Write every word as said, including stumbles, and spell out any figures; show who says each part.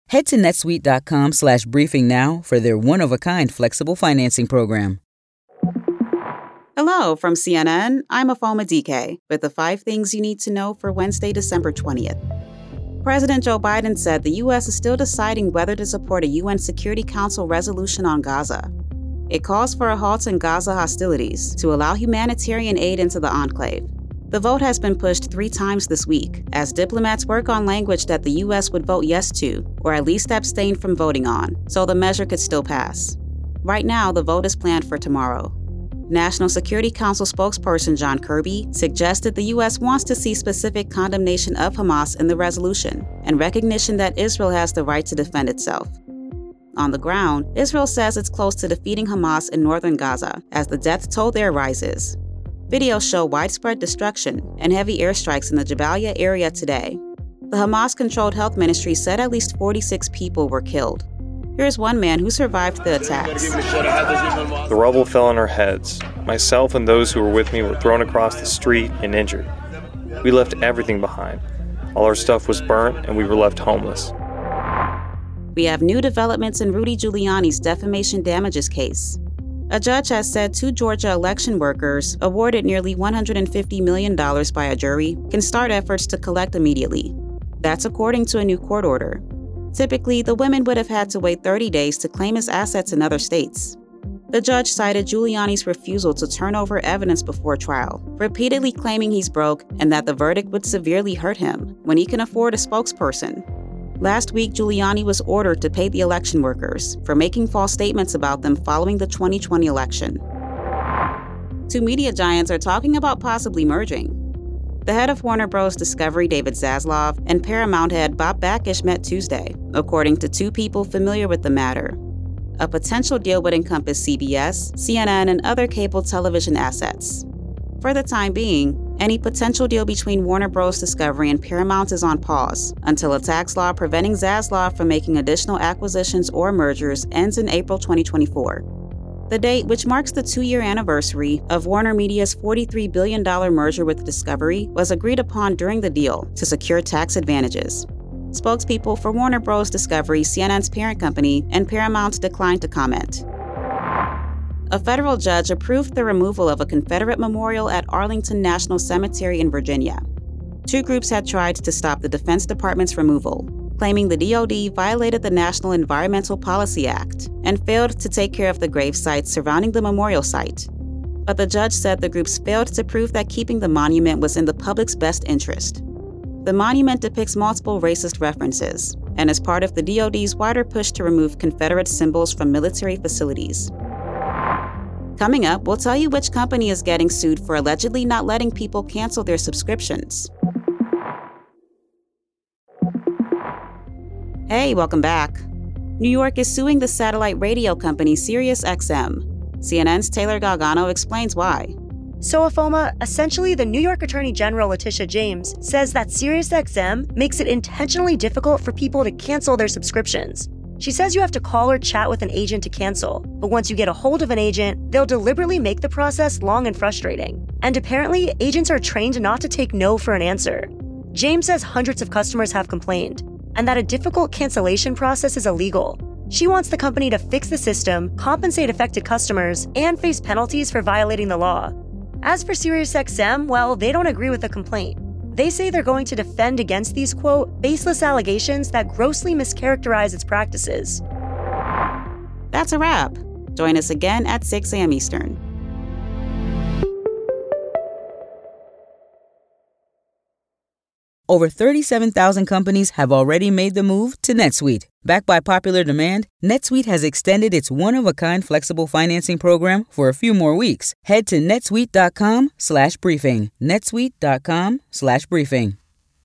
Speaker 1: Head to netsuite.com slash briefing now for their one-of-a-kind flexible financing program.
Speaker 2: Hello from C N N. I'm Afoma D K with the five things you need to know for Wednesday, December twentieth. President Joe Biden said the U S is still deciding whether to support a U N Security Council resolution on Gaza. It calls for a halt in Gaza hostilities to allow humanitarian aid into the enclave. The vote has been pushed three times this week as diplomats work on language that the U S would vote yes to, or at least abstain from voting on, so the measure could still pass. Right now, the vote is planned for tomorrow. National Security Council spokesperson John Kirby suggested the U S wants to see specific condemnation of Hamas in the resolution and recognition that Israel has the right to defend itself. On the ground, Israel says it's close to defeating Hamas in northern Gaza as the death toll there rises. Videos show widespread destruction and heavy airstrikes in the Jabalia area today. The Hamas-controlled health ministry said at least forty-six people were killed. Here's one man who survived the attacks.
Speaker 3: The rubble fell on our heads. Myself and those who were with me were thrown across the street and injured. We left everything behind. All our stuff was burnt and we were left homeless.
Speaker 2: We have new developments in Rudy Giuliani's defamation damages case. A judge has said two Georgia election workers, awarded nearly one hundred fifty million dollars by a jury, can start efforts to collect immediately. That's according to a new court order. Typically, the women would have had to wait thirty days to claim his assets in other states. The judge cited Giuliani's refusal to turn over evidence before trial, repeatedly claiming he's broke and that the verdict would severely hurt him when he can afford a spokesperson. Last week, Giuliani was ordered to pay the election workers for making false statements about them following the twenty twenty election. Two media giants are talking about possibly merging. The head of Warner Bros. Discovery, David Zaslav, and Paramount head Bob Bakish met Tuesday, according to two people familiar with the matter. A potential deal would encompass C B S, C N N, and other cable television assets. For the time being, any potential deal between Warner Bros. Discovery and Paramount is on pause until a tax law preventing Zaslav from making additional acquisitions or mergers ends in April twenty twenty-four. The date, which marks the two-year anniversary of Warner Media's forty-three billion dollars merger with Discovery, was agreed upon during the deal to secure tax advantages. Spokespeople for Warner Bros. Discovery, C N N's parent company, and Paramount declined to comment. A federal judge approved the removal of a Confederate memorial at Arlington National Cemetery in Virginia. Two groups had tried to stop the Defense Department's removal, claiming the D O D violated the National Environmental Policy Act and failed to take care of the grave sites surrounding the memorial site. But the judge said the groups failed to prove that keeping the monument was in the public's best interest. The monument depicts multiple racist references and is part of the D O D's wider push to remove Confederate symbols from military facilities. Coming up, we'll tell you which company is getting sued for allegedly not letting people cancel their subscriptions. Hey, welcome back. New York is suing the satellite radio company SiriusXM. C N N's Taylor Galgano explains why.
Speaker 4: So, Afoma, essentially the New York Attorney General Letitia James says that SiriusXM makes it intentionally difficult for people to cancel their subscriptions. She says you have to call or chat with an agent to cancel, but once you get a hold of an agent, they'll deliberately make the process long and frustrating. And apparently, agents are trained not to take no for an answer. James says hundreds of customers have complained, and that a difficult cancellation process is illegal. She wants the company to fix the system, compensate affected customers, and face penalties for violating the law. As for SiriusXM, well, they don't agree with the complaint. They say they're going to defend against these, quote, baseless allegations that grossly mischaracterize its practices.
Speaker 2: That's a wrap. Join us again at six a.m. Eastern.
Speaker 1: Over thirty-seven thousand companies have already made the move to NetSuite. Backed by popular demand, NetSuite has extended its one-of-a-kind flexible financing program for a few more weeks. Head to netsuite.com slash briefing. netsuite.com slash briefing.